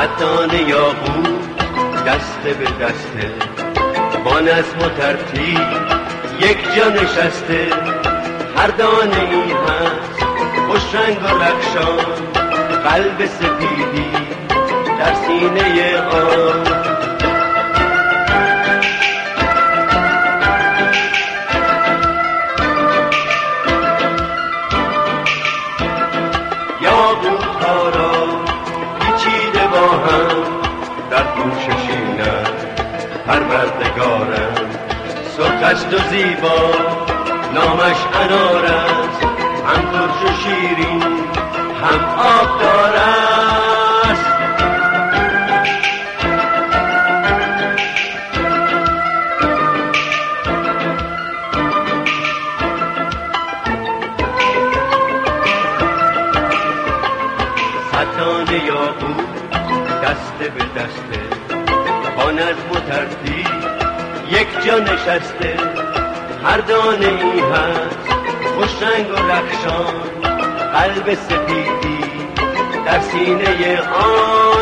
صد دانه یاقوت دسته به دسته، با نظم و ترتیب یک جا نشسته. هر دانه ای هست خوش رنگ و رخشان، قلب سپیدی در سینه آن. یاقوت ها را پیچیده با هم در پوششینند، پروردگارند سرخست و زیبا، نامش انار است، هم ترش و شیرین هم آبدار است. صد دانه یاقوت دسته به دسته، با نظم و ترتیب یک جا نشسته. هر دانه ای هست خوش رنگ و رخشان، قلب سپیدی در سینه آن.